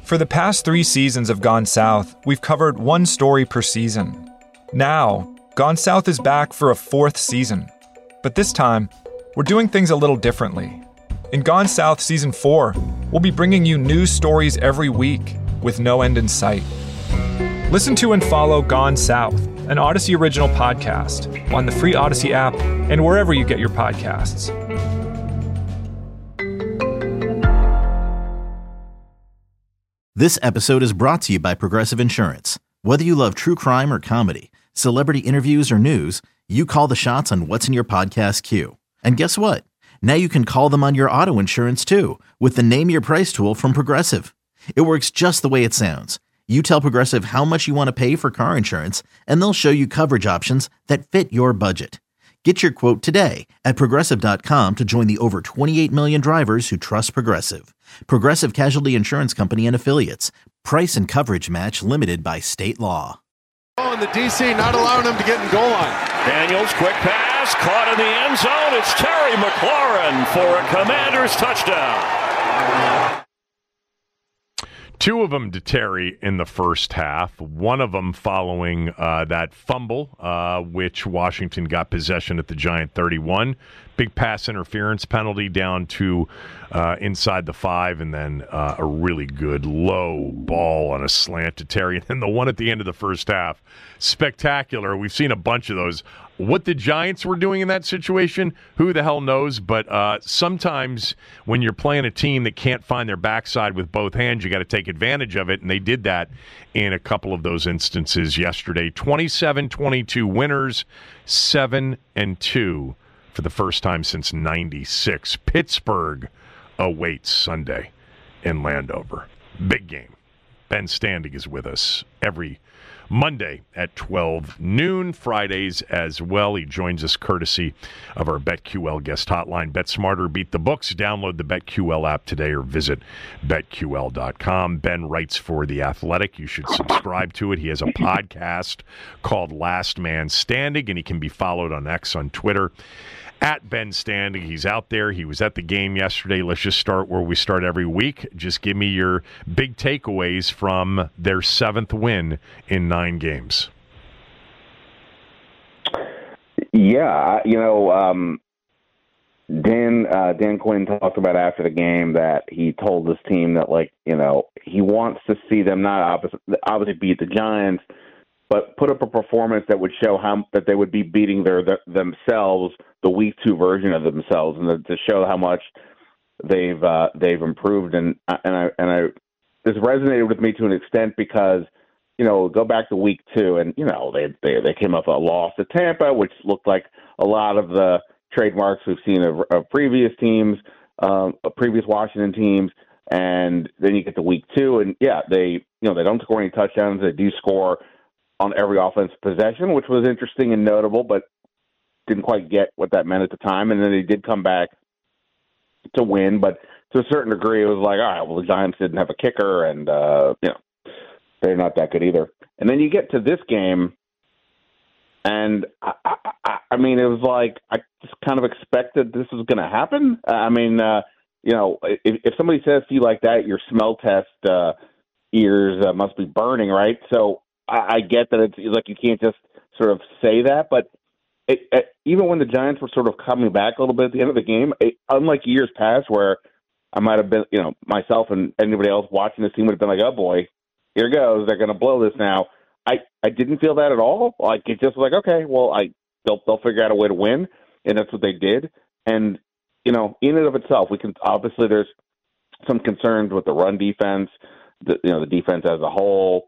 For the past 3 seasons of Gone South, we've covered one story per season. Now, Gone South is back for a 4th season. But this time, we're doing things a little differently. In Gone South Season 4, we'll be bringing you news stories every week with no end in sight. Listen to and follow Gone South, an Odyssey original podcast, on the free Odyssey app and wherever you get your podcasts. This episode is brought to you by Progressive Insurance. Whether you love true crime or comedy, celebrity interviews or news, you call the shots on what's in your podcast queue. And guess what? Now you can call them on your auto insurance too with the Name Your Price tool from Progressive. It works just the way it sounds. You tell Progressive how much you want to pay for car insurance, and they'll show you coverage options that fit your budget. Get your quote today at Progressive.com to join the over 28 million drivers who trust Progressive. Progressive Casualty Insurance Company and Affiliates. Price and coverage match limited by state law. Oh, and the DC not allowing him to get in goal line. Daniels, quick pass, caught in the end zone. It's Terry McLaurin for a Commanders touchdown. 2 of them to Terry in the first half. One of them following that fumble, which Washington got possession at the Giant 31. Big pass interference penalty down to inside the 5, and then a really good low ball on a slant to Terry. And then the one at the end of the first half, spectacular. We've seen a bunch of those. What the Giants were doing in that situation, who the hell knows? But sometimes when you're playing a team that can't find their backside with both hands, you got to take advantage of it, and they did that in a couple of those instances yesterday. 27-22 winners, 7-2 for the first time since '96. Pittsburgh awaits Sunday in Landover. Big game. Ben Standig is with us every Monday at 12 noon, Fridays as well. He joins us courtesy of our BetQL guest hotline. Bet Smarter, beat the books. Download the BetQL app today or visit BetQL.com. Ben writes for The Athletic. You should subscribe to it. He has a podcast called Last Man Standing, and he can be followed on X, on Twitter, at Ben Standing. He's out there. He was at the game yesterday. Let's just start where we start every week. Just give me your big takeaways from their 7th win in 9 games. Yeah, Dan Quinn talked about after the game that he told this team that, he wants to see them not obviously beat the Giants, but put up a performance that would show that they would be beating themselves, the Week 2 version of themselves, and to show how much they've improved. And this resonated with me to an extent because, go back to Week 2, and they came off a loss to Tampa, which looked like a lot of the trademarks we've seen of previous teams, previous Washington teams. And then you get to Week 2, and they don't score any touchdowns. They do score on every offensive possession, which was interesting and notable, but didn't quite get what that meant at the time. And then they did come back to win, but to a certain degree, it was like, all right, well, the Giants didn't have a kicker, and they're not that good either. And then you get to this game, and I mean, it was like I just kind of expected this was going to happen. If somebody says to you like that, your smell test ears must be burning, right? So I get that it's like you can't just sort of say that, but even when the Giants were sort of coming back a little bit at the end of the game, unlike years past where I might have been, myself and anybody else watching this team would have been like, oh boy, here goes, they're going to blow this now. I didn't feel that at all. Like, it just was like, okay, well, they'll figure out a way to win, and that's what they did. And, in and of itself, obviously there's some concerns with the run defense, the defense as a whole.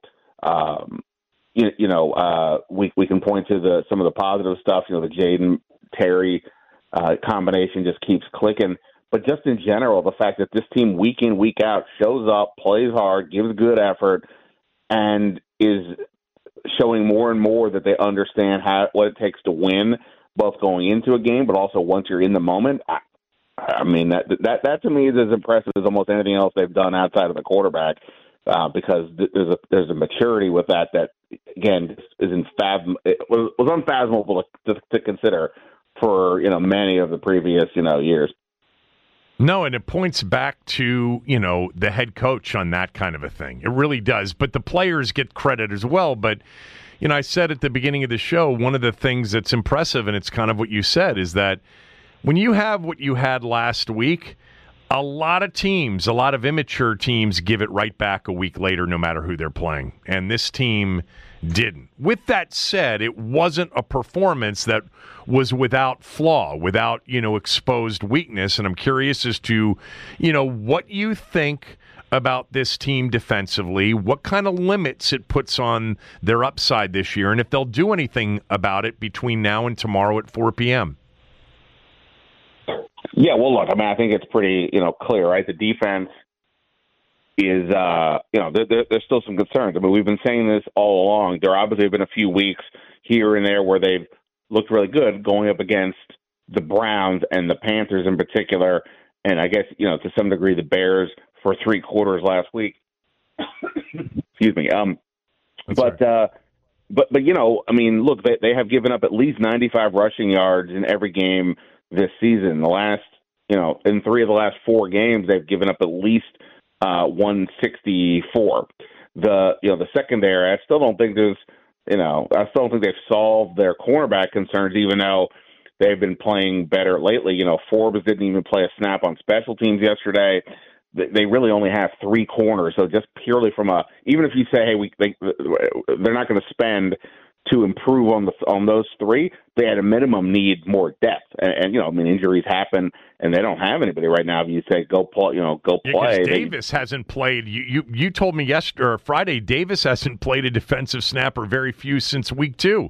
We can point to some of the positive stuff. The Jaden Terry combination just keeps clicking. But just in general, the fact that this team week in, week out shows up, plays hard, gives good effort, and is showing more and more that they understand what it takes to win, both going into a game, but also once you're in the moment. I mean, that to me is as impressive as almost anything else they've done outside of the quarterback. Because there's a maturity with that again it was unfathomable to consider for many of the previous years. No, and it points back to, the head coach on that kind of a thing. It really does. But the players get credit as well. But, I said at the beginning of the show, one of the things that's impressive, and it's kind of what you said, is that when you have what you had last week, a lot of teams, a lot of immature teams give it right back a week later no matter who they're playing. And this team didn't. With that said, it wasn't a performance that was without flaw, without, exposed weakness. And I'm curious as to, what you think about this team defensively, what kind of limits it puts on their upside this year, and if they'll do anything about it between now and tomorrow at 4 p.m. Yeah, well, look, I think it's pretty, clear, right? The defense is, there's still some concerns. We've been saying this all along. There obviously have been a few weeks here and there where they've looked really good going up against the Browns and the Panthers in particular, and I guess, to some degree the Bears for 3 quarters last week. Excuse me. But look, they have given up at least 95 rushing yards in every game this season. The last, in 3 of the last 4 games, they've given up at least 164. The secondary, I still don't think they've solved their cornerback concerns, even though they've been playing better lately. Forbes didn't even play a snap on special teams yesterday. They really only have 3 corners. So just purely from even if you say, hey, they're not going to spend to improve on those 3, they at a minimum need more depth. And injuries happen, and they don't have anybody right now. If you say go play, Yeah, Davis hasn't played. You told me yesterday or Friday, Davis hasn't played a defensive snap or very few since week 2.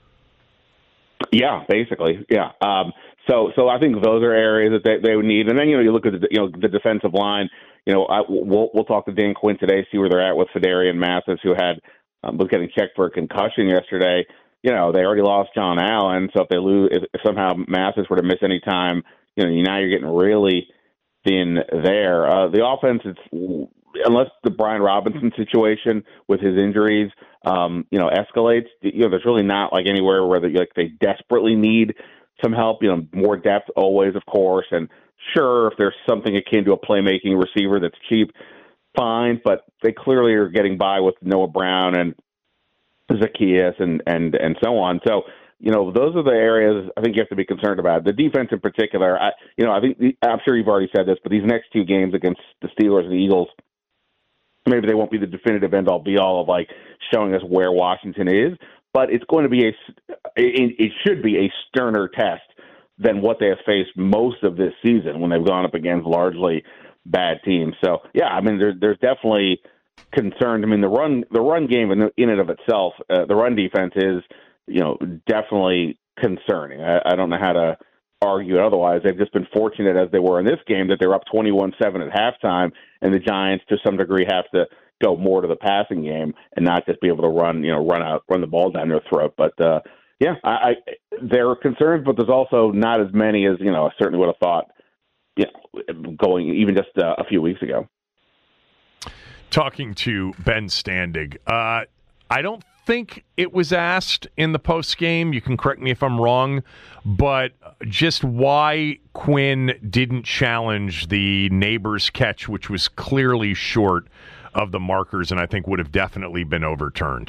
Yeah, basically, yeah. So I think those are areas that they would need. And then you look at the defensive line. We'll talk to Dan Quinn today, see where they're at with Fedarian Mathis, who was getting checked for a concussion yesterday. They already lost John Allen, so if they lose, if somehow Mathis were to miss any time, now you're getting really thin there. The offense, unless the Brian Robinson situation with his injuries, escalates, there's really not like anywhere where they desperately need some help. More depth always, of course, and sure, if there's something akin to a playmaking receiver that's cheap, fine, but they clearly are getting by with Noah Brown and Zacchaeus and so on. So, those are the areas I think you have to be concerned about. The defense in particular, I'm sure you've already said this, but these next 2 games against the Steelers and the Eagles, maybe they won't be the definitive end-all, be-all of showing us where Washington is, but it's going to be it should be a sterner test than what they have faced most of this season when they've gone up against largely bad teams. So yeah, there's definitely concern. The run game in and of itself, the run defense is definitely concerning. I don't know how to argue it otherwise. They've just been fortunate, as they were in this game, that they're up 21-7 at halftime, and the Giants to some degree have to go more to the passing game and not just be able to run the ball down their throat. But there are concerns, but there's also not as many as I certainly would have thought. Going even just a few weeks ago. Talking to Ben Standig, I don't think it was asked in the post game. You can correct me if I'm wrong, but just why Quinn didn't challenge the Neighbors catch, which was clearly short of the markers, and I think would have definitely been overturned.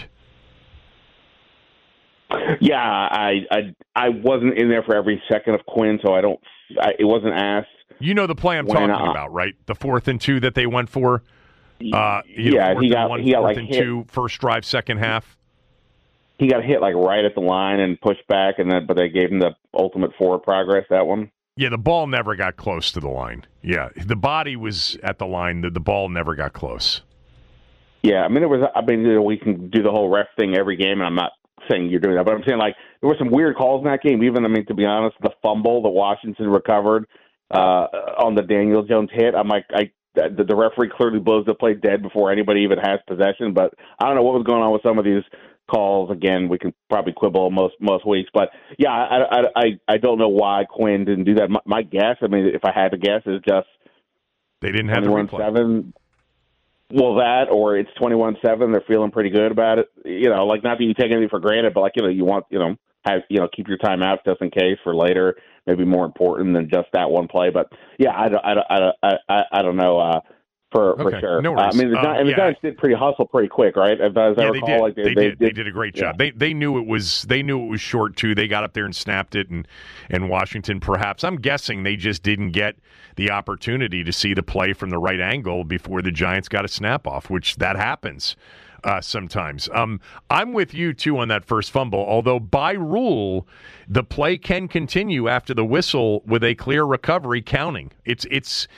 Yeah, I wasn't in there for every second of Quinn, so it wasn't asked. You know the play I'm talking about, right? The 4th and 2 that they went for. He got hit. 2 first drive, second half. He got hit right at the line and pushed back, but they gave him the ultimate forward progress. That one. Yeah, the ball never got close to the line. Yeah, the body was at the line. The ball never got close. Yeah, we can do the whole ref thing every game, and I'm not saying you're doing that, but I'm saying there were some weird calls in that game. Even to be honest, the fumble that Washington recovered on the Daniel Jones hit, the referee clearly blows the play dead before anybody even has possession. But I don't know what was going on with some of these calls. Again, we can probably quibble most weeks, but yeah, I don't know why Quinn didn't do that. My guess, if I had to guess, is just they didn't have the replay. Well, that or it's 21-7. They're feeling pretty good about it. Not that you take anything for granted, but you want have keep your time out just in case for later. maybe more important than just that one play. But yeah, I don't know. For sure. No worries. I mean, the Giants did hustle pretty quick, right? As I recall, they did a great job. They knew it was short too. They got up there and snapped it, and Washington perhaps. I'm guessing they just didn't get the opportunity to see the play from the right angle before the Giants got a snap off, which that happens sometimes. I'm with you too on that first fumble. Although by rule, the play can continue after the whistle with a clear recovery counting. It's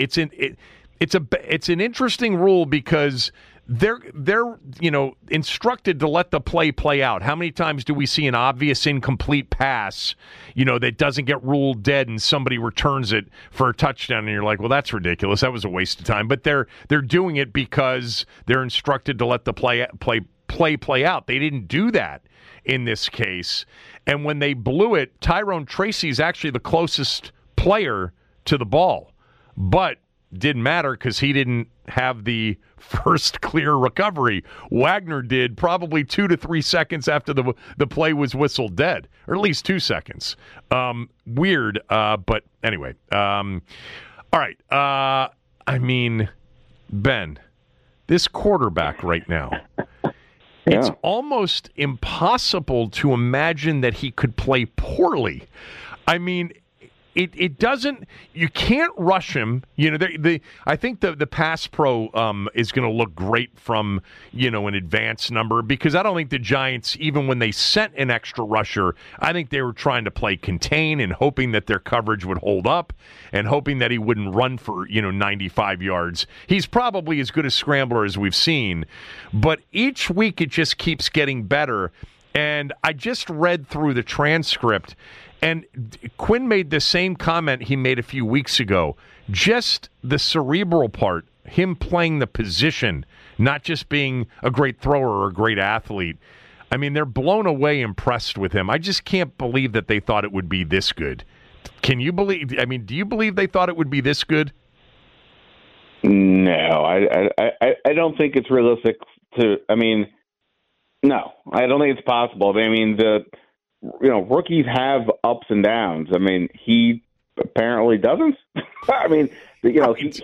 an interesting rule because they're instructed to let the play out. How many times do we see an obvious incomplete pass, that doesn't get ruled dead and somebody returns it for a touchdown and you're like, well, that's ridiculous. That was a waste of time. But they're doing it because they're instructed to let the play out. They didn't do that in this case. And when they blew it, Tyrone Tracy is actually the closest player to the ball. But didn't matter because he didn't have the first clear recovery. Wagner did probably 2 to 3 seconds after the play was whistled dead, or at least 2 seconds. Weird, but anyway. All right. I mean, Ben, this quarterback right now, it's almost impossible to imagine that he could play poorly. I mean, It doesn't. You can't rush him. I think the pass pro is going to look great from an advanced number, because I don't think the Giants, even when they sent an extra rusher, I think they were trying to play contain and hoping that their coverage would hold up and hoping that he wouldn't run for 95 yards. He's probably as good a scrambler as we've seen, but each week it just keeps getting better. And I just read through the transcript. And Quinn made the same comment he made a few weeks ago. Just the cerebral part, him playing the position, not just being a great thrower or a great athlete. I mean, they're blown away impressed with him. I just can't believe that they thought it would be this good. Can you believe? I mean, do you believe they thought it would be this good? No, I don't think it's realistic to. I mean, no, I don't think it's possible. I mean, rookies have ups and downs. I mean, he apparently doesn't. I mean, he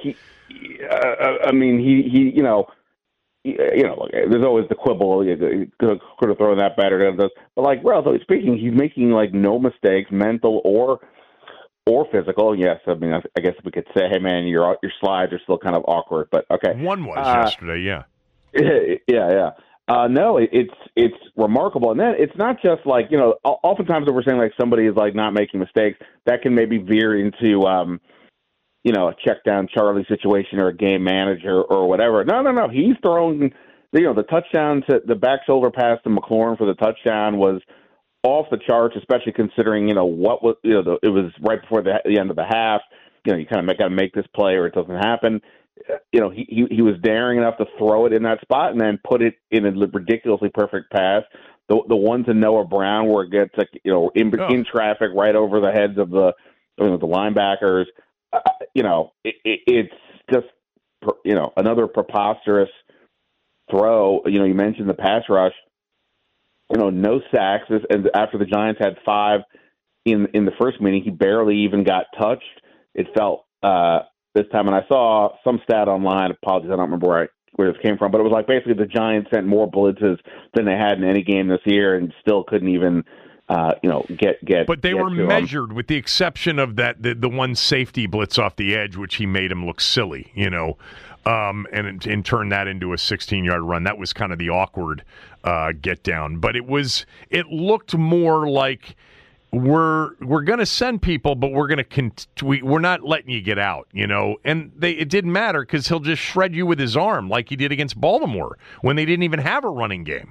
there's always the quibble. You could have thrown that better. But relatively speaking, he's making no mistakes, mental or physical. Yes, I mean, I guess we could say, hey man, your slides are still kind of awkward. But okay, one was yesterday. Yeah. Yeah. No, it's remarkable. And then it's not just oftentimes when we're saying somebody is not making mistakes, that can maybe veer into, a check down Charlie situation or a game manager or whatever. No. He's throwing, the touchdown to the back shoulder pass to McLaurin for the touchdown was off the charts, especially considering, what was, it was right before the end of the half. You kind of got to make this play or it doesn't happen. He was daring enough to throw it in that spot and then put it in a ridiculously perfect pass. The one to Noah Brown where it gets in traffic right over the heads of the linebackers. It's just another preposterous throw. You mentioned the pass rush. No sacks. And after the Giants had 5 in the first meeting, he barely even got touched. It felt this time, and I saw some stat online. Apologies, I don't remember where this came from, but it was basically the Giants sent more blitzes than they had in any game this year, and still couldn't even, get. But they were measured, with the exception of the one safety blitz off the edge, which he made him look silly, and turn that into a 16-yard run. That was kind of the awkward get down, but it looked more like, we're going to send people, but we're not letting you get out, And it didn't matter because he'll just shred you with his arm like he did against Baltimore when they didn't even have a running game.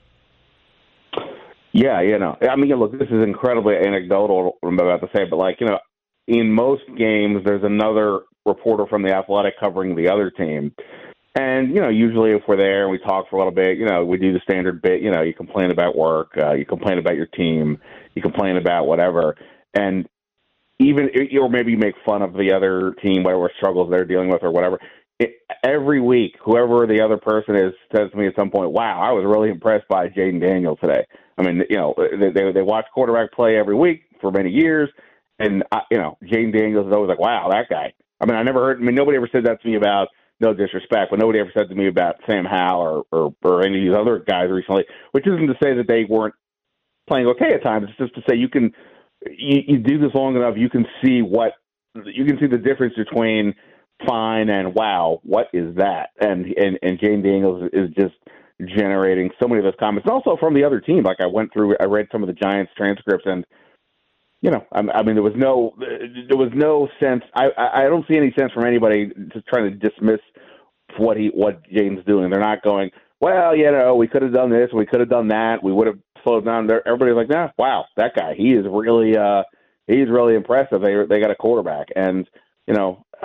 Yeah, I mean, look, this is incredibly anecdotal, I'm about to say, but in most games, there's another reporter from The Athletic covering the other team. And, usually if we're there and we talk for a little bit, we do the standard bit, you complain about work, you complain about your team, you complain about whatever. And even, or maybe you make fun of the other team, whatever struggles they're dealing with or whatever. Every week, whoever the other person is says to me at some point, wow, I was really impressed by Jaden Daniels today. I mean, they watch quarterback play every week for many years. Jaden Daniels is always like, wow, that guy. I mean, nobody ever said that to me about, no disrespect, but nobody ever said to me about Sam Howell or any of these other guys recently, which isn't to say that they weren't playing okay at times. It's just to say you do this long enough, you can see the difference between fine and wow, what is that? And Jaden Daniels is just generating so many of those comments. And also from the other team, like I read some of the Giants transcripts, and I mean, there was no sense. I don't see any sense from anybody just trying to dismiss what Jaden's doing. They're not going, well, we could have done this, we could have done that, we would have slowed down. Everybody's like, nah, wow, that guy, he is really impressive. They got a quarterback, and we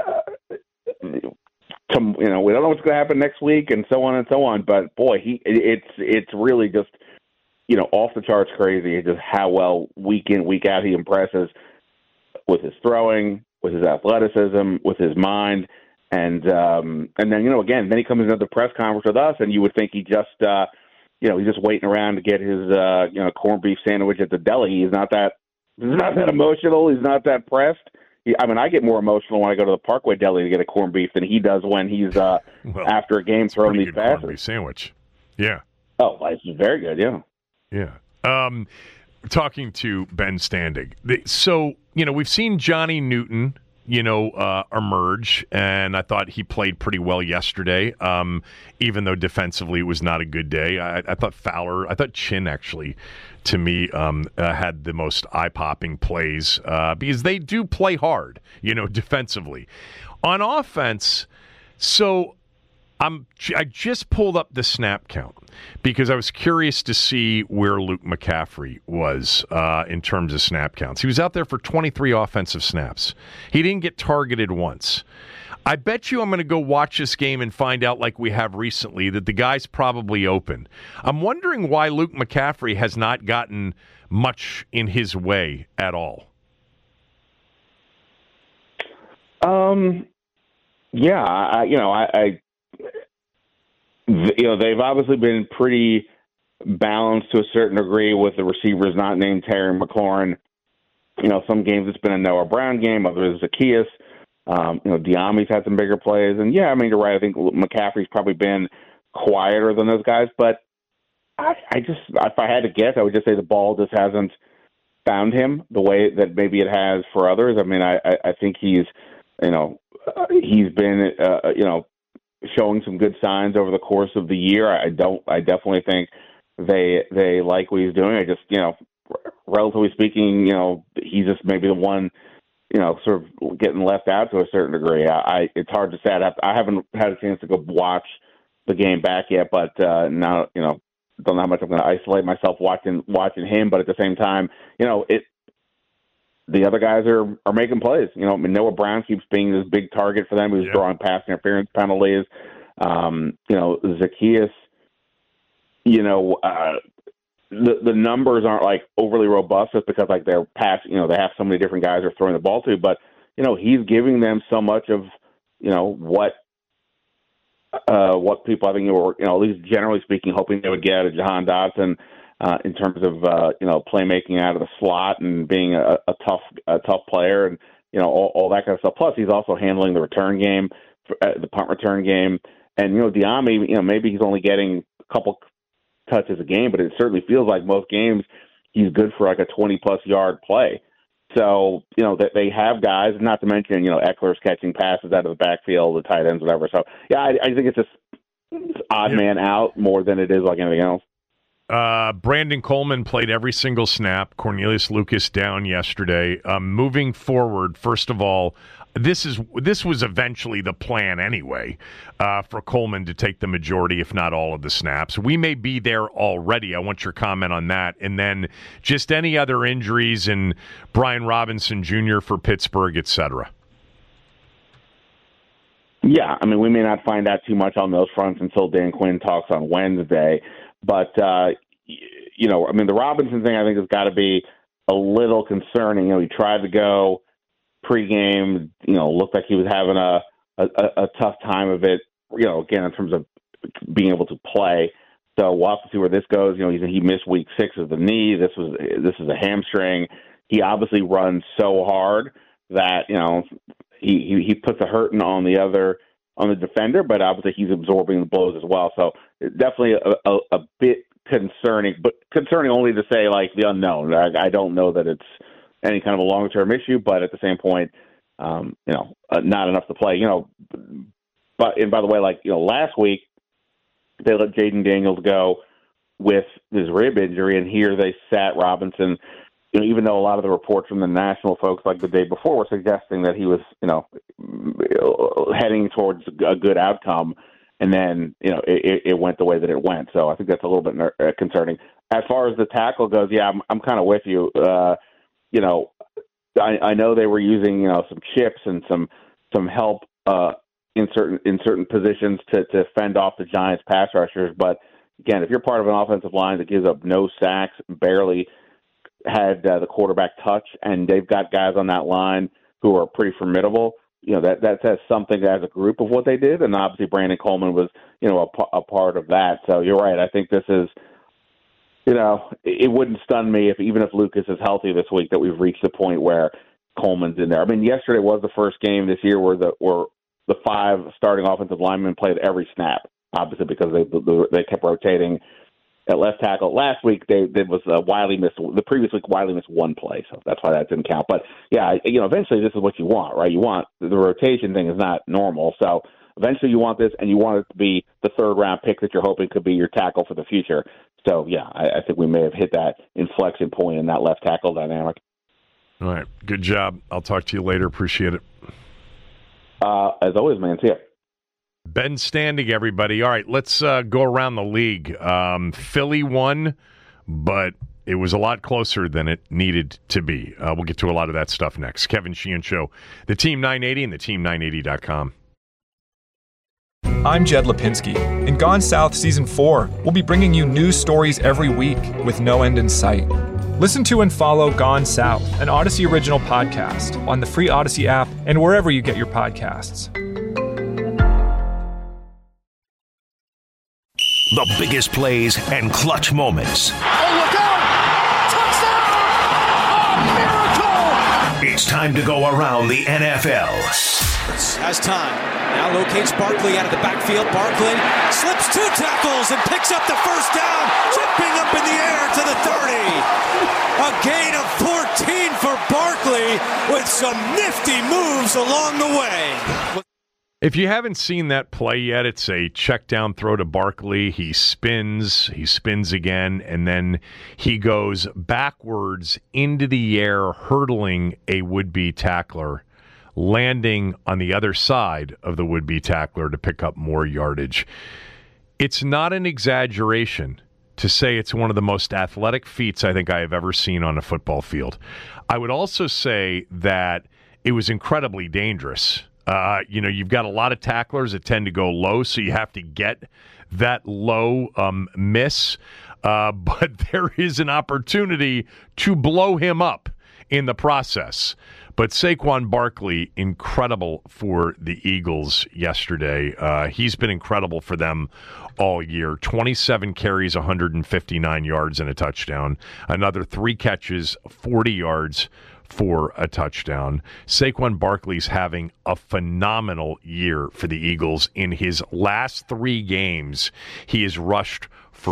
don't know what's going to happen next week, and so on and so on. But boy, it's really just off the charts crazy just how well week in, week out he impresses with his throwing, with his athleticism, with his mind. And then he comes into the press conference with us, and you would think he just, he's just waiting around to get his, corned beef sandwich at the deli. He's not that emotional. He's not that pressed. I get more emotional when I go to the Parkway Deli to get a corned beef than he does when he's after a game throwing these passes. Corned beef sandwich. Yeah. Oh, it's very good. Yeah. Yeah. Talking to Ben Standig. So, we've seen Johnny Newton, emerge, and I thought he played pretty well yesterday, even though defensively it was not a good day. I thought Chin actually, to me, had the most eye-popping plays because they do play hard, defensively. On offense, so I just pulled up the snap count because I was curious to see where Luke McCaffrey was in terms of snap counts. He was out there for 23 offensive snaps. He didn't get targeted once. I bet you I'm going to go watch this game and find out, like we have recently, that the guy's probably open. I'm wondering why Luke McCaffrey has not gotten much in his way at all. They've obviously been pretty balanced to a certain degree with the receivers not named Terry McLaurin. Some games it's been a Noah Brown game, others Zacchaeus. Diami's had some bigger plays. And, you're right. I think McCaffrey's probably been quieter than those guys. But if I had to guess, I would just say the ball just hasn't found him the way that maybe it has for others. I mean, I think he's been, showing some good signs over the course of the year. I definitely think they like what he's doing. I just, relatively speaking, he's just maybe the one, sort of getting left out to a certain degree. It's hard to say. I haven't had a chance to go watch the game back yet, but now, don't know how much I'm going to isolate myself watching him. But at the same time, the other guys are making plays. Noah Brown keeps being this big target for them. He's drawing pass interference penalties. Zacchaeus, the numbers aren't like overly robust just because like they're pass, they have so many different guys they're throwing the ball to, but he's giving them so much of what people I think were at least generally speaking hoping they would get out of Jahan Dotson in terms of playmaking out of the slot and being a tough player and all that kind of stuff. Plus he's also handling the return game, the punt return game, and Diami, maybe he's only getting a couple touches a game, but it certainly feels like most games he's good for like a 20-plus yard play. So, that they have guys, not to mention, Eckler's catching passes out of the backfield, the tight ends, whatever. So, I think it's just odd man out more than it is like anything else. Brandon Coleman played every single snap. Cornelius Lucas down yesterday. Moving forward, first of all, this was eventually the plan anyway, for Coleman to take the majority, if not all, of the snaps. We may be there already. I want your comment on that. And then just any other injuries and Brian Robinson Jr. for Pittsburgh, et cetera. Yeah, I mean, we may not find out too much on those fronts until Dan Quinn talks on Wednesday. But, the Robinson thing I think has got to be a little concerning. He tried to go pregame, looked like he was having a tough time of it, again, in terms of being able to play. So we'll have to see where this goes. He missed week 6 of the knee. This is a hamstring. he obviously runs so hard that, he puts a hurting on the defender, but obviously he's absorbing the blows as well. So it's definitely a bit concerning, but concerning only to say like the unknown. I don't know that it's any kind of a long-term issue, but at the same point, not enough to play. But by the way, last week they let Jaden Daniels go with his rib injury, and here they sat Robinson. Even though a lot of the reports from the national folks, like the day before, were suggesting that he was, heading towards a good outcome, and then, it went the way that it went. So I think that's a little bit concerning. As far as the tackle goes, yeah, I'm kind of with you. I know they were using, some chips and some help in certain positions to fend off the Giants' pass rushers. But again, if you're part of an offensive line that gives up no sacks, barely had the quarterback touch, and they've got guys on that line who are pretty formidable, that says something as a group of what they did. And obviously Brandon Coleman was, a part of that. So you're right. I think this is, it wouldn't stun me even if Lucas is healthy this week, that we've reached the point where Coleman's in there. I mean, yesterday was the first game this year where the 5 starting offensive linemen played every snap, obviously because they kept rotating at left tackle. Last week the previous week Wiley missed one play, so that's why that didn't count. But yeah, eventually this is what you want, right? You want the rotation thing is not normal, so eventually you want this, and you want it to be the 3rd round pick that you're hoping could be your tackle for the future. So yeah, I think we may have hit that inflection point in that left tackle dynamic. All right, good job. I'll talk to you later. Appreciate it. As always, man. See ya. Ben Standing, everybody. All right, let's go around the league. Philly won, but it was a lot closer than it needed to be. We'll get to a lot of that stuff next. Kevin Sheehan Show, the Team 980 and the Team980.com. I'm Jed Lipinski. In Gone South Season 4, we'll be bringing you news stories every week with no end in sight. Listen to and follow Gone South, an Odyssey original podcast, on the free Odyssey app and wherever you get your podcasts. The biggest plays and clutch moments. Oh, look out! Touchdown! A miracle! It's time to go around the NFL. Has time. Now locates Barkley out of the backfield. Barkley slips 2 tackles and picks up the first down, jumping up in the air to the 30. A gain of 14 for Barkley with some nifty moves along the way. If you haven't seen that play yet, it's a check down throw to Barkley. He spins again, and then he goes backwards into the air, hurdling a would-be tackler, landing on the other side of the would-be tackler to pick up more yardage. It's not an exaggeration to say it's one of the most athletic feats I think I have ever seen on a football field. I would also say that it was incredibly dangerous. You've got a lot of tacklers that tend to go low, so you have to get that low miss. But there is an opportunity to blow him up in the process. But Saquon Barkley, incredible for the Eagles yesterday. He's been incredible for them all year. 27 carries, 159 yards and a touchdown. Another 3 catches, 40 yards for a touchdown. Saquon Barkley's having a phenomenal year for the Eagles. In his last 3 games, he has rushed for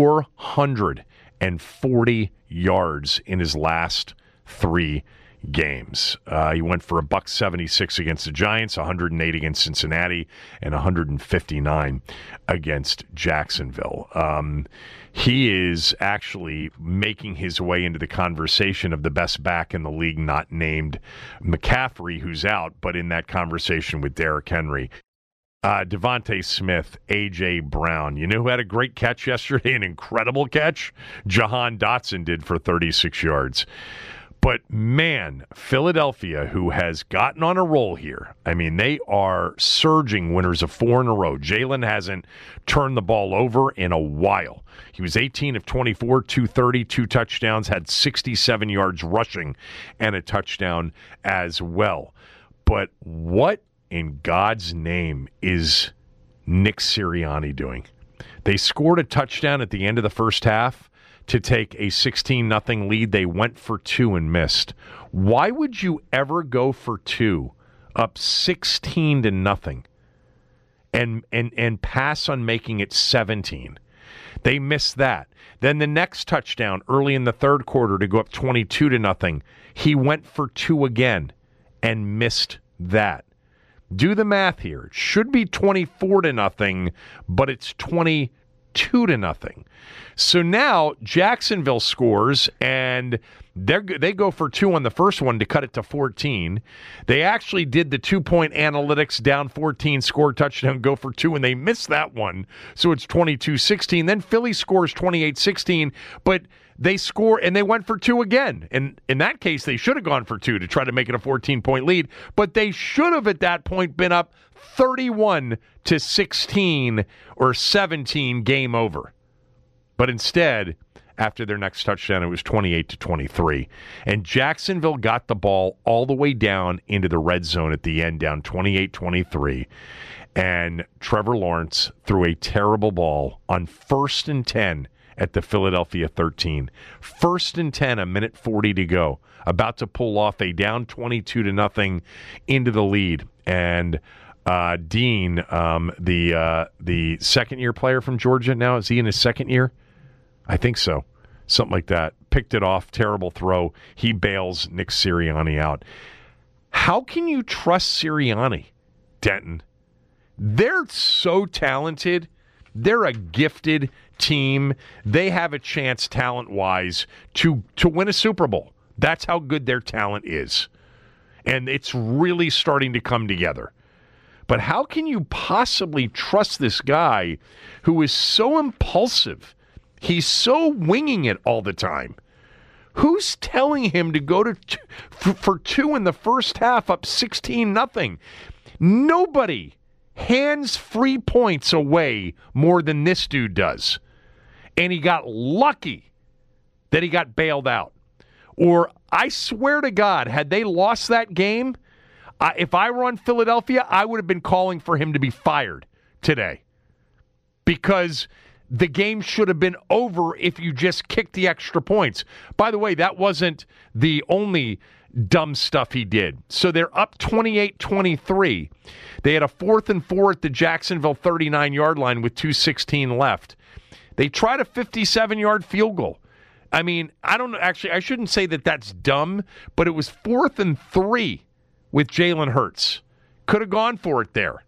440 yards in his last 3 games. He went for $176 against the Giants, 108 against Cincinnati, and 159 against Jacksonville. He is actually making his way into the conversation of the best back in the league, not named McCaffrey, who's out, but in that conversation with Derrick Henry. Devontae Smith, A.J. Brown. You know who had a great catch yesterday, an incredible catch? Jahan Dotson did for 36 yards. But, man, Philadelphia, who has gotten on a roll here, I mean, they are surging winners of 4 in a row. Jalen hasn't turned the ball over in a while. He was 18 of 24, 230, 2 touchdowns, had 67 yards rushing and a touchdown as well. But what in God's name is Nick Sirianni doing? They scored a touchdown at the end of the first half to take a 16-0 lead. They went for 2 and missed. Why would you ever go for 2 up 16-0 and pass on making it 17? They missed that. Then the next touchdown early in the third quarter to go up 22-0. He went for 2 again and missed that. Do the math here. It should be 24-0, but it's 22-0. So now Jacksonville scores, and they go for 2 on the first one to cut it to 14. They actually did the 2-point analytics, down 14, score touchdown, go for 2, and they missed that one. So it's 22-16. Then Philly scores 28-16, but they score, and they went for 2 again. And in that case, they should have gone for 2 to try to make it a 14-point lead, but they should have at that point been up 31-16 or 17, game over. But instead, after their next touchdown, it was 28-23. And Jacksonville got the ball all the way down into the red zone at the end, down 28-23. And Trevor Lawrence threw a terrible ball on 1st and 10 at the Philadelphia 13. 1st and 10, a minute 40 to go. About to pull off a down 22-0 into the lead. And Dean, the second-year player from Georgia now, is he in his second year? I think so. Something like that. Picked it off. Terrible throw. He bails Nick Sirianni out. How can you trust Sirianni, Denton? They're so talented. They're a gifted team. They have a chance, talent-wise, to win a Super Bowl. That's how good their talent is. And it's really starting to come together. But how can you possibly trust this guy who is so impulsive? He's so winging it all the time. Who's telling him to go for 2 in the first half, up 16-0? Nobody hands free points away more than this dude does. And he got lucky that he got bailed out. Or I swear to God, had they lost that game, if I were on Philadelphia, I would have been calling for him to be fired today. Because the game should have been over if you just kicked the extra points. By the way, that wasn't the only dumb stuff he did. So they're up 28-23. They had a 4th and 4 at the Jacksonville 39-yard line with 2:16 left. They tried a 57-yard field goal. I mean, I don't know. Actually, I shouldn't say that that's dumb, but it was 4th and 3 with Jalen Hurts. Could have gone for it there.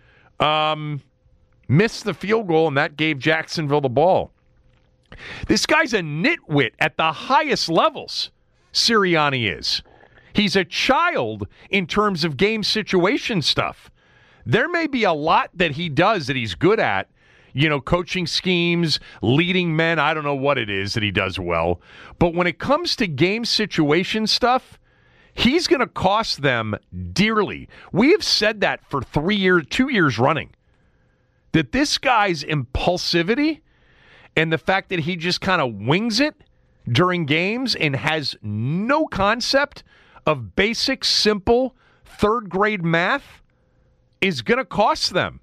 Missed the field goal, and that gave Jacksonville the ball. This guy's a nitwit at the highest levels, Sirianni is. He's a child in terms of game situation stuff. There may be a lot that he does that he's good at, coaching schemes, leading men. I don't know what it is that he does well. But when it comes to game situation stuff, he's going to cost them dearly. We have said that for 2 years running. That this guy's impulsivity and the fact that he just kind of wings it during games and has no concept of basic, simple, third-grade math is going to cost them.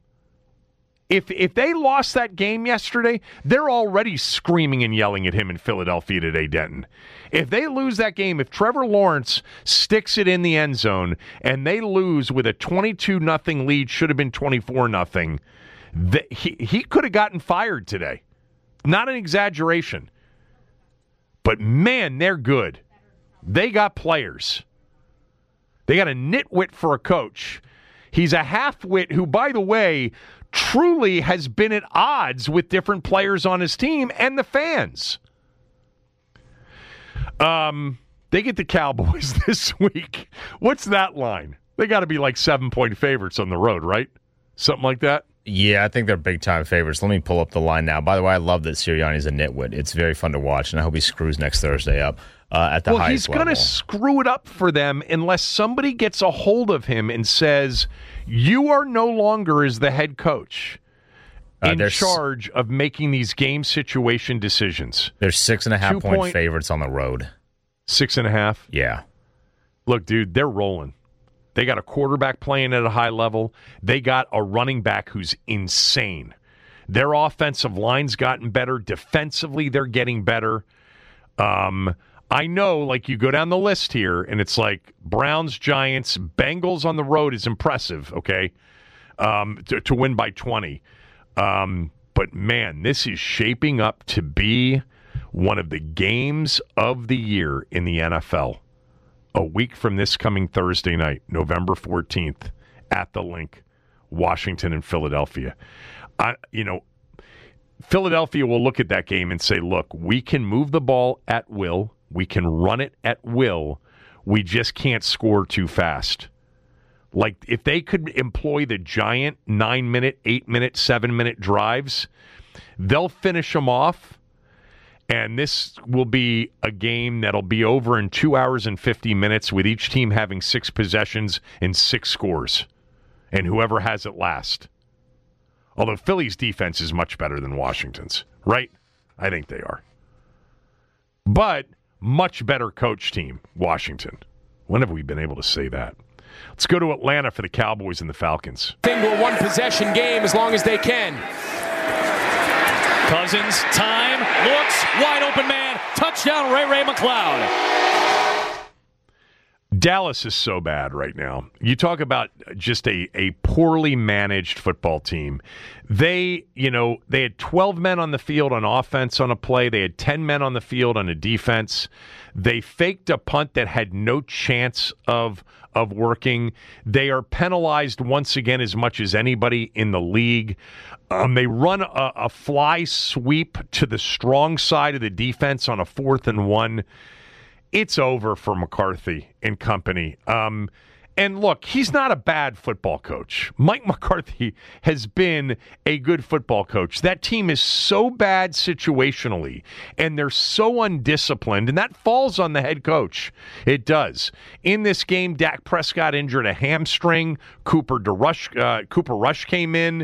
If they lost that game yesterday, they're already screaming and yelling at him in Philadelphia today, Denton. If they lose that game, if Trevor Lawrence sticks it in the end zone and they lose with a 22-0 lead, should have been 24-0, he could have gotten fired today. Not an exaggeration. But, man, they're good. They got players. They got a nitwit for a coach. He's a half-wit who, by the way, truly has been at odds with different players on his team and the fans. They get the Cowboys this week. What's that line? They got to be like 7-point favorites on the road, right? Something like that? Yeah, I think they're big-time favorites. Let me pull up the line now. By the way, I love that Sirianni's a nitwit. It's very fun to watch, and I hope he screws next Thursday up at the highest level. Well, he's going to screw it up for them unless somebody gets a hold of him and says, you are no longer as the head coach in charge of making these game situation decisions. They're 6.5-point favorites on the road. 6.5? Yeah. Look, dude, they're rolling. They got a quarterback playing at a high level. They got a running back who's insane. Their offensive line's gotten better. Defensively, they're getting better. I know, like, you go down the list here, and it's like Browns, Giants, Bengals on the road is impressive, okay, to win by 20. But, man, this is shaping up to be one of the games of the year in the NFL. A week from this coming Thursday night, November 14th, at the Link, Washington and Philadelphia. Philadelphia will look at that game and say, look, we can move the ball at will. We can run it at will. We just can't score too fast. Like, if they could employ the giant 9-minute, 8-minute, 7-minute drives, they'll finish them off. And this will be a game that'll be over in 2 hours and 50 minutes with each team having 6 possessions and 6 scores. And whoever has it last. Although Philly's defense is much better than Washington's, right? I think they are. But much better coach team, Washington. When have we been able to say that? Let's go to Atlanta for the Cowboys and the Falcons. Single one-possession game as long as they can. Cousins, time, looks, wide open man, touchdown Ray McCloud. Dallas is so bad right now. You talk about just a poorly managed football team. They had 12 men on the field on offense on a play. They had 10 men on the field on a defense. They faked a punt that had no chance of working. They are penalized once again as much as anybody in the league. They run a fly sweep to the strong side of the defense on a 4th and 1. It's over for McCarthy and company. And look, he's not a bad football coach. Mike McCarthy has been a good football coach. That team is so bad situationally, and they're so undisciplined, and that falls on the head coach. It does. In this game, Dak Prescott injured a hamstring. Cooper Rush came in.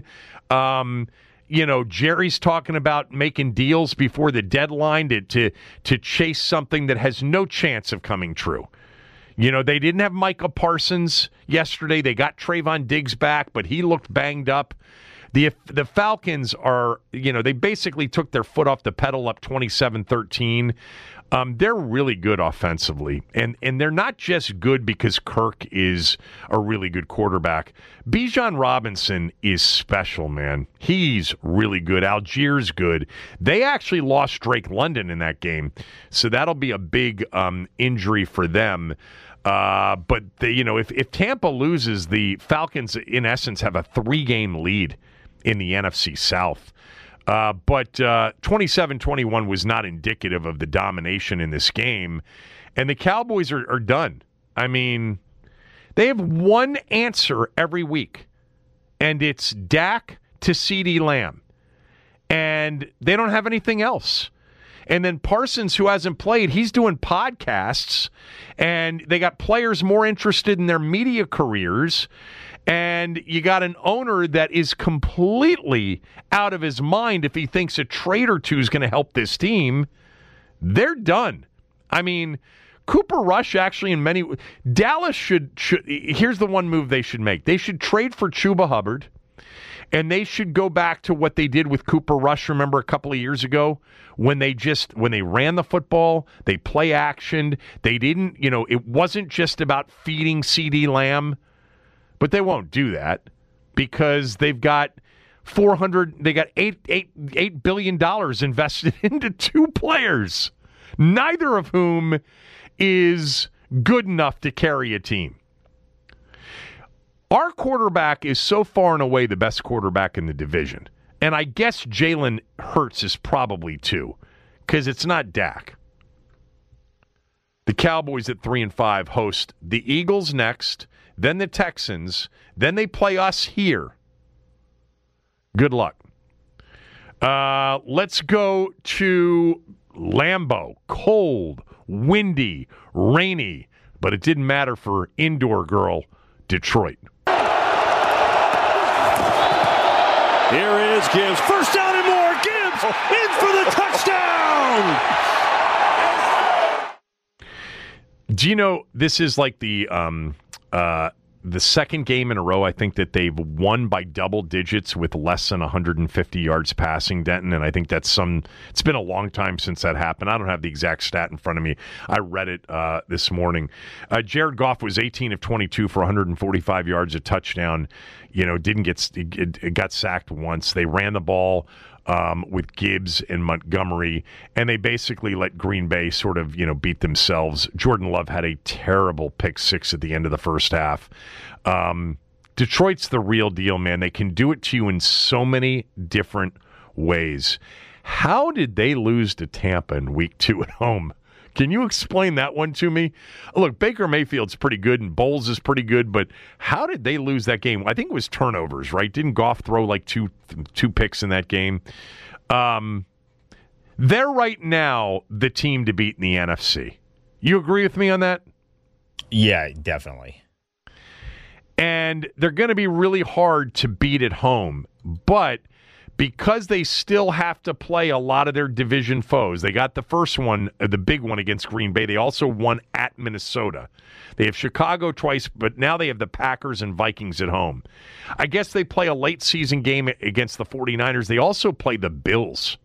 Jerry's talking about making deals before the deadline to chase something that has no chance of coming true. They didn't have Micah Parsons yesterday. They got Trayvon Diggs back, but he looked banged up. The Falcons are, they basically took their foot off the pedal up 27-13. They're really good offensively, and they're not just good because Kirk is a really good quarterback. Bijan Robinson is special, man. He's really good. Algiers good. They actually lost Drake London in that game, so that'll be a big injury for them. But if Tampa loses, the Falcons, in essence, have a 3-game lead in the NFC South. But 27-21 was not indicative of the domination in this game. And the Cowboys are done. I mean, they have one answer every week, and it's Dak to CeeDee Lamb. And they don't have anything else. And then Parsons, who hasn't played, he's doing podcasts, and they got players more interested in their media careers. And you got an owner that is completely out of his mind if he thinks a trade or two is going to help this team. They're done. I mean, Cooper Rush actually Dallas should here's the one move they should make. They should trade for Chuba Hubbard, and they should go back to what they did with Cooper Rush, remember, a couple of years ago, when they ran the football, they play actioned. They didn't, it wasn't just about feeding CeeDee Lamb. But they won't do that because they've got $8 billion invested into 2 players, neither of whom is good enough to carry a team. Our quarterback is so far and away the best quarterback in the division. And I guess Jalen Hurts is probably too, because it's not Dak. The Cowboys at 3-5 host the Eagles next, then the Texans, then they play us here. Good luck. Let's go to Lambeau. Cold, windy, rainy, but it didn't matter for indoor girl Detroit. Here is Gibbs. First down and more. Gibbs in for the touchdown. Do you know this is like the the second game in a row, I think that they've won by double digits with less than 150 yards passing, Denton, and I think it's been a long time since that happened. I don't have the exact stat in front of me. I read it this morning. Jared Goff was 18 of 22 for 145 yards, a touchdown. Got sacked once. They ran the ball with Gibbs and Montgomery, and they basically let Green Bay sort of, beat themselves. Jordan Love had a terrible pick six at the end of the first half. Detroit's the real deal, man. They can do it to you in so many different ways. How did they lose to Tampa in week 2 at home? Can you explain that one to me? Look, Baker Mayfield's pretty good and Bowles is pretty good, but how did they lose that game? I think it was turnovers, right? Didn't Goff throw like two picks in that game? They're right now the team to beat in the NFC. You agree with me on that? Yeah, definitely. And they're going to be really hard to beat at home, but because they still have to play a lot of their division foes. They got the first one, the big one against Green Bay. They also won at Minnesota. They have Chicago twice, but now they have the Packers and Vikings at home. I guess they play a late season game against the 49ers. They also play the Bills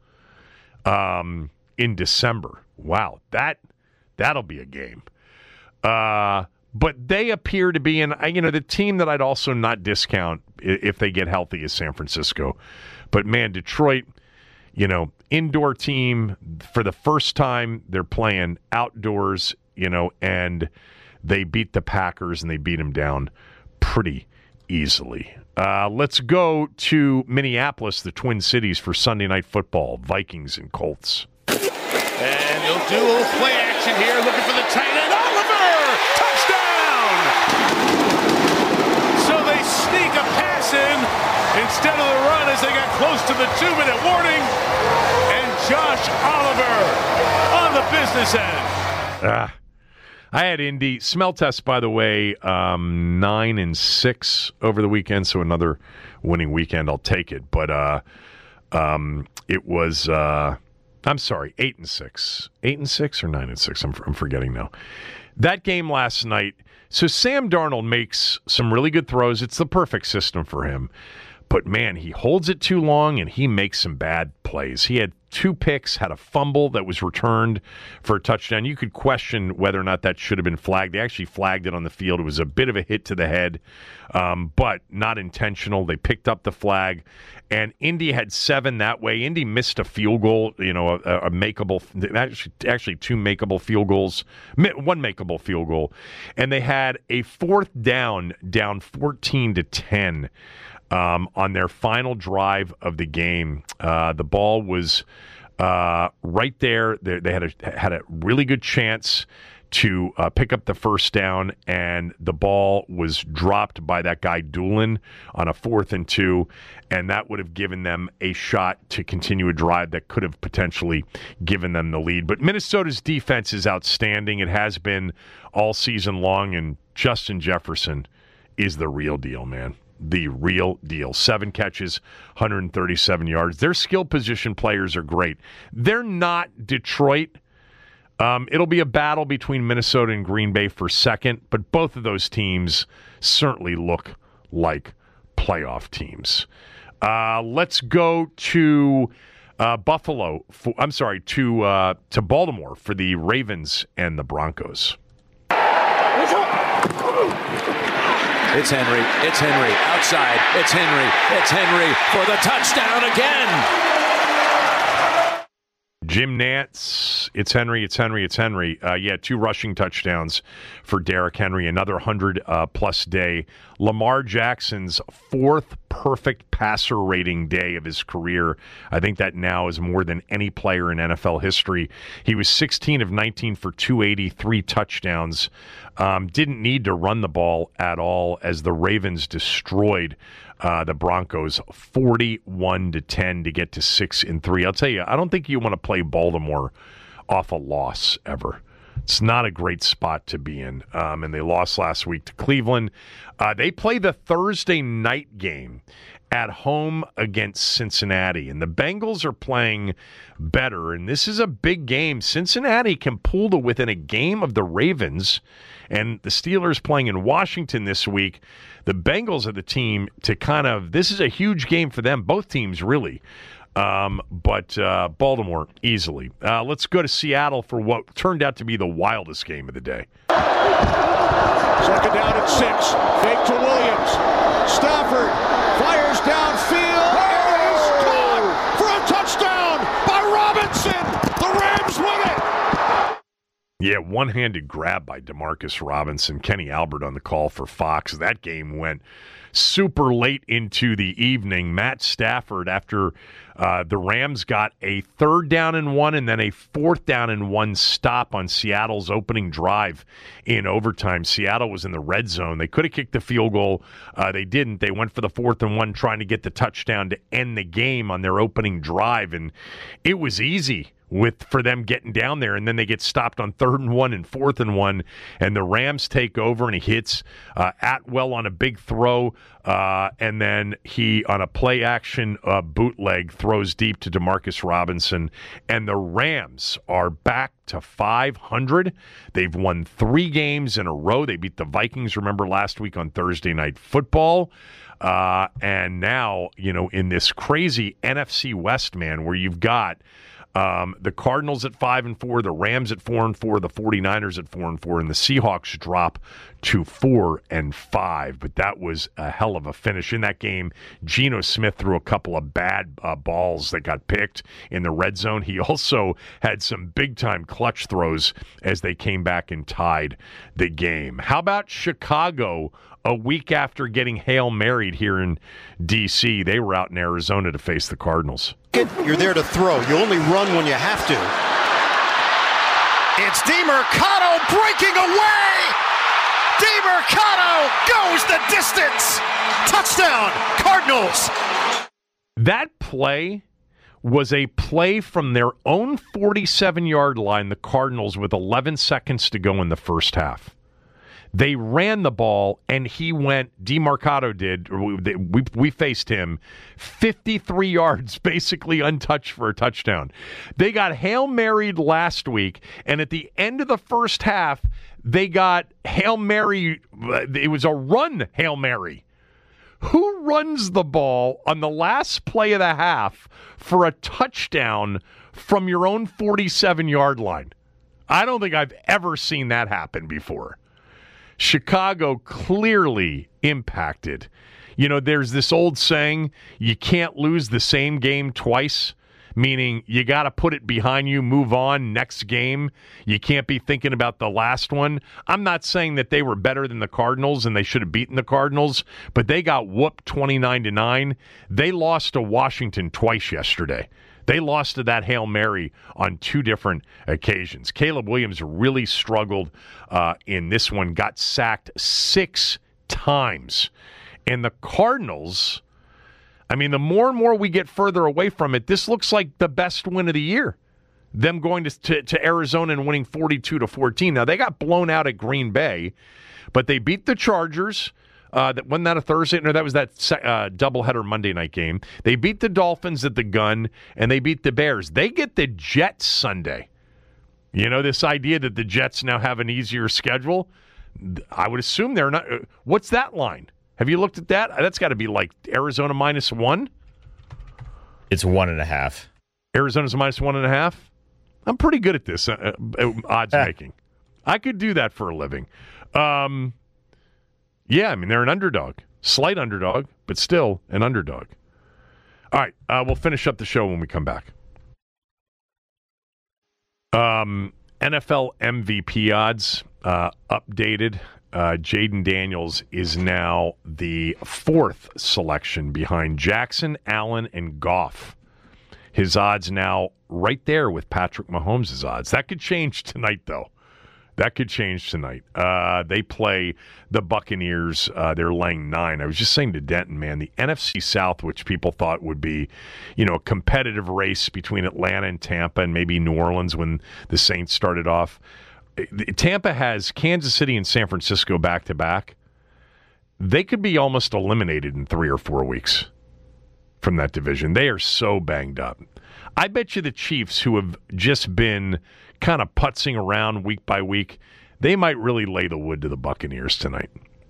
in December. Wow, that'll be a game. But they appear to be the team that I'd also not discount if they get healthy is San Francisco. But, man, Detroit, indoor team for the first time. They're playing outdoors, and they beat the Packers, and they beat them down pretty easily. Let's go to Minneapolis, the Twin Cities, for Sunday Night Football, Vikings and Colts. And they'll do a little play action here, looking for the tight end. Oliver! Touchdown! So they sneak a pass in instead of the run as they got close to the 2-minute warning. And Josh Oliver on the business end. I had Indy. Smell test, by the way, 9-6 over the weekend, so another winning weekend. I'll take it. But it was, 8-6. 8-6 or 9-6? I'm forgetting now. That game last night. So Sam Darnold makes some really good throws. It's the perfect system for him. But, man, he holds it too long, and he makes some bad plays. He had 2 picks, had a fumble that was returned for a touchdown. You could question whether or not that should have been flagged. They actually flagged it on the field. It was a bit of a hit to the head, but not intentional. They picked up the flag, and Indy had 7 that way. Indy missed a field goal, a makeable, actually 2 makeable field goals, 1 makeable field goal, and they had a 4th down 14-10. On their final drive of the game. The ball was right there. They had a really good chance to pick up the first down, and the ball was dropped by that guy Doolin on a 4th and 2, and that would have given them a shot to continue a drive that could have potentially given them the lead. But Minnesota's defense is outstanding. It has been all season long, and Justin Jefferson is the real deal, man. The real deal. 7 catches, 137 yards. Their skill position players are great. They're not Detroit. It'll be a battle between Minnesota and Green Bay for second, but both of those teams certainly look like playoff teams. Let's go to Baltimore for the Ravens and the Broncos. It's Henry. Outside. It's Henry for the touchdown again. Jim Nantz. It's Henry. 2 rushing touchdowns for Derrick Henry. Another 100-plus day. Lamar Jackson's 4th perfect passer rating day of his career. I think that now is more than any player in NFL history. He was 16 of 19 for 280, 3 touchdowns. Didn't need to run the ball at all as the Ravens destroyed the Broncos 41-10 to get to 6-3. I'll tell you, I don't think you want to play Baltimore off a loss ever. It's not a great spot to be in. And they lost last week to Cleveland. They play the Thursday night game at home against Cincinnati. And the Bengals are playing better, and this is a big game. Cincinnati can pull to within a game of the Ravens, and the Steelers playing in Washington this week. The Bengals are the team to this is a huge game for them, both teams really. But Baltimore, easily. Let's go to Seattle for what turned out to be the wildest game of the day. Second down and 6. Fake to Williams. Stafford fires downfield. It is caught for a touchdown by Robinson. The Rams win it. Yeah, one-handed grab by DeMarcus Robinson. Kenny Albert on the call for Fox. That game went super late into the evening. Matt Stafford, after the Rams got a 3rd down and 1 and then a 4th down and 1 stop on Seattle's opening drive in overtime. Seattle was in the red zone. They could have kicked the field goal. They didn't. They went for the 4th and 1 trying to get the touchdown to end the game on their opening drive, and it was easy for them getting down there, and then they get stopped on 3rd and 1 and 4th and 1, and the Rams take over, and he hits Atwell on a big throw, and then he, on a play-action bootleg, throws deep to DeMarcus Robinson, and the Rams are back to 500. They've won 3 games in a row. They beat the Vikings, remember, last week on Thursday Night Football. And now, in this crazy NFC West, man, where you've got the Cardinals at 5-4, the Rams at 4-4, the 49ers at 4-4, and the Seahawks drop to 4-5. But that was a hell of a finish in that game. Geno Smith threw a couple of bad balls that got picked in the red zone. He also had some big-time clutch throws as they came back and tied the game. How about Chicago? A week after getting Hail Married here in D.C., they were out in Arizona to face the Cardinals. You're there to throw. You only run when you have to. It's DeMercado breaking away. DeMercado goes the distance. Touchdown, Cardinals. That play was a play from their own 47-yard line, the Cardinals, with 11 seconds to go in the first half. They ran the ball, and DeMercado did, we faced him 53 yards, basically untouched for a touchdown. They got Hail Married last week, and at the end of the first half, they got Hail Mary. It was a run Hail Mary. Who runs the ball on the last play of the half for a touchdown from your own 47-yard line? I don't think I've ever seen that happen before. Chicago clearly impacted. There's this old saying, you can't lose the same game twice, meaning you got to put it behind you, move on, next game. You can't be thinking about the last one. I'm not saying that they were better than the Cardinals and they should have beaten the Cardinals, but they got whooped 29-9. They lost to Washington twice yesterday. They lost to that Hail Mary on 2 different occasions. Caleb Williams really struggled in this one, got sacked 6 times. And the Cardinals, the more and more we get further away from it, this looks like the best win of the year. Them going to Arizona and winning 42-14. Now, they got blown out at Green Bay, but they beat the Chargers. Wasn't that a Thursday? No, that was that doubleheader Monday night game. They beat the Dolphins at the Gun, and they beat the Bears. They get the Jets Sunday. This idea that the Jets now have an easier schedule, I would assume they're not. What's that line? Have you looked at that? That's got to be like Arizona -1. It's 1.5. Arizona's -1.5. I'm pretty good at this odds making. I could do that for a living. Yeah, they're an underdog. Slight underdog, but still an underdog. All right, we'll finish up the show when we come back. NFL MVP odds updated. Jaden Daniels is now the 4th selection behind Jackson, Allen, and Goff. His odds now right there with Patrick Mahomes' odds. That could change tonight, though. That could change tonight. They play the Buccaneers. They're laying 9. I was just saying to Denton, man, the NFC South, which people thought would be, a competitive race between Atlanta and Tampa and maybe New Orleans when the Saints started off. Tampa has Kansas City and San Francisco back-to-back. They could be almost eliminated in 3 or 4 weeks. from that division. They are so banged up. I bet you the Chiefs, who have just been kind of putzing around week by week, they might really lay the wood to the Buccaneers tonight.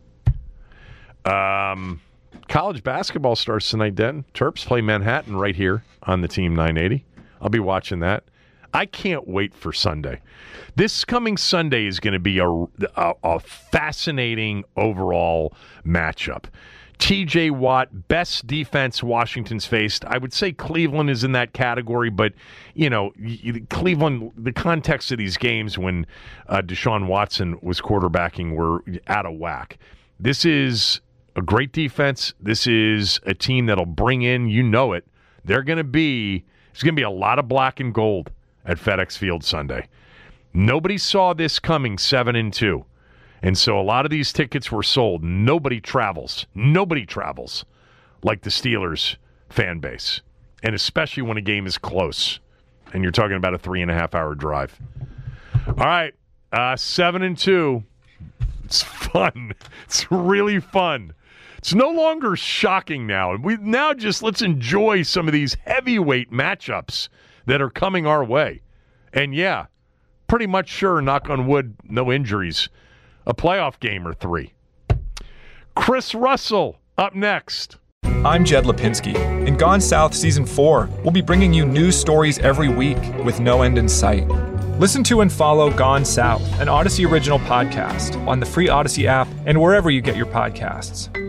College basketball starts tonight, Den. Terps play Manhattan right here on the Team 980. I'll be watching that. I can't wait for Sunday. This coming Sunday is going to be a fascinating overall matchup. TJ Watt, best defense Washington's faced. I would say Cleveland is in that category, but, you know, Cleveland, the context of these games when Deshaun Watson was quarterbacking were out of whack. This is a great defense. This is a team that'll bring in, you know it, there's going to be a lot of black and gold at FedEx Field Sunday. Nobody saw this coming 7-2. And so a lot of these tickets were sold. Nobody travels like the Steelers fan base. And especially when a game is close. And you're talking about a 3.5-hour drive. All right, 7-2. It's fun. It's really fun. It's no longer shocking now. Let's enjoy some of these heavyweight matchups that are coming our way. And yeah, pretty much sure, knock on wood, no injuries. A playoff game or 3. Chris Russell up next. I'm Jed Lipinski. In Gone South Season 4, we'll be bringing you news stories every week with no end in sight. Listen to and follow Gone South, an Odyssey original podcast, on the free Odyssey app and wherever you get your podcasts.